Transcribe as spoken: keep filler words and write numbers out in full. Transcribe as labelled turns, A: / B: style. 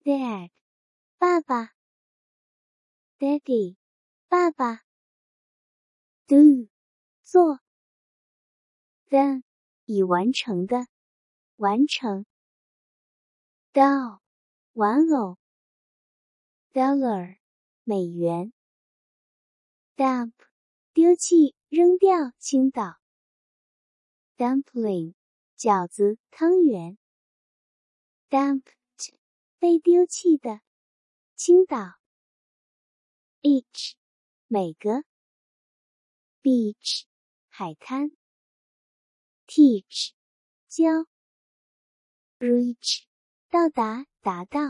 A: Dad 爸爸 Daddy 爸爸 Do 做 Done 已完成的完成 Doll 玩偶 Dollar 美元 Dump 丢弃扔掉倾倒 Dumpling 饺子汤圆 Dumped 被丢弃的倾倒 Each 每个 Beach 海滩 Teach 教 Reach 到达达到